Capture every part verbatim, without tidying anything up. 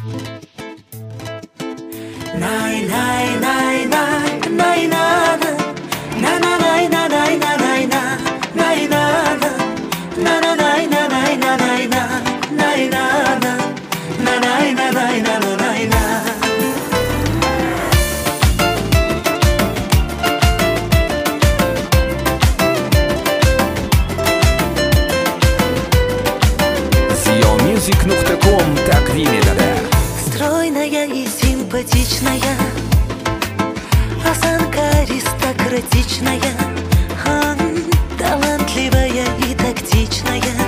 зиомьюзик точка ком тaqdim etadi. Стройная и симпатичная, осанка аристократичная, м, талантливая и тактичная,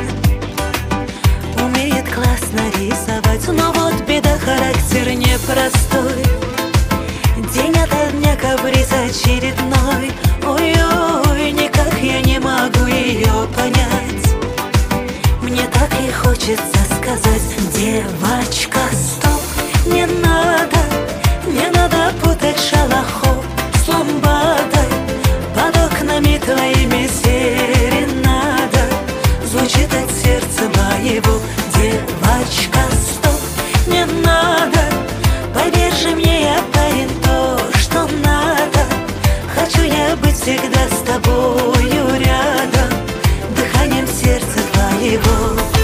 умеет классно рисовать, но вот беда, характер непростой. День ото дня каприз очередной. Ой-ой, никак я не могу ее понять. Мне так и хочется сказать: девочка, стоп, не надо, не надо путать шалахов с ламбадой. Под окнами твоими серенада звучит от сердца моего. Девочка, стоп, не надо, поверь же мне, я парень, то, что надо. Хочу я быть всегда с тобою рядом, дыханием сердца твоего.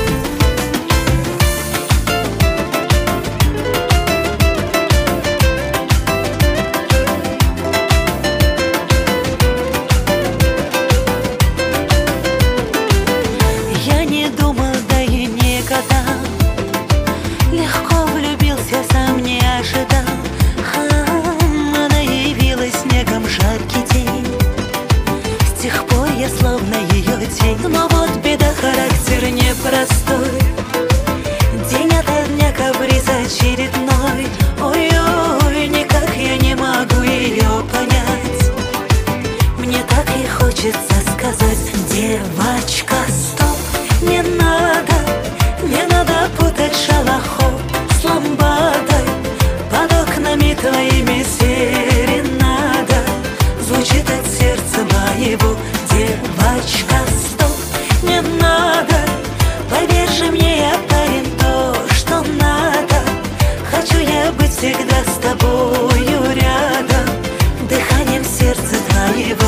Я не думал, да и никогда, легко влюбился, сам не ожидал. Ха, она явилась снегом жаркий день, с тех пор я словно ее тень. Но вот беда, характер непростой. День ото дня каприз очередной. Ой-ой, никак я не могу ее понять. Мне так и хочется сказать: девочка, стоп, не надо, не надо путать шалахов с ламбадой. Под окнами твоими серенада звучит от сердца моего. Девочка, стоп, не надо, поверь же мне, я парень, то, что надо. Хочу я быть всегда с тобою рядом, дыханием сердца твоего.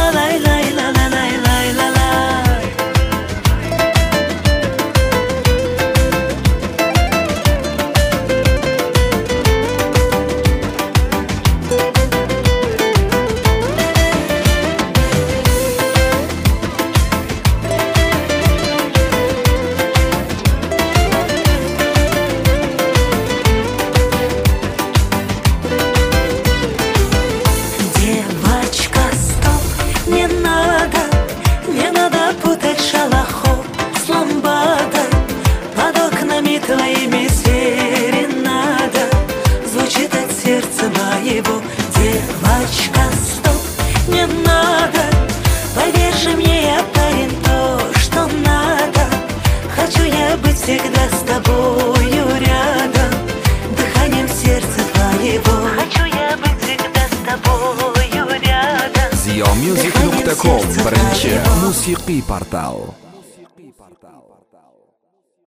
Ла-лай-лай-ла-лай-лай-лай-лай. Девочка, стоп, не надо, не надо путать шалахов с ламбадой. Под окнами твоими серенада звучит от сердца моего. Девочка, стоп, не надо, поверь же мне, я парень, то, что надо. Хочу я быть всегда с тобою рядом, дыханием сердца твоего. Хочу я быть всегда с тобою рядом. зиомьюзик точка ком birinchi musiqiy portal.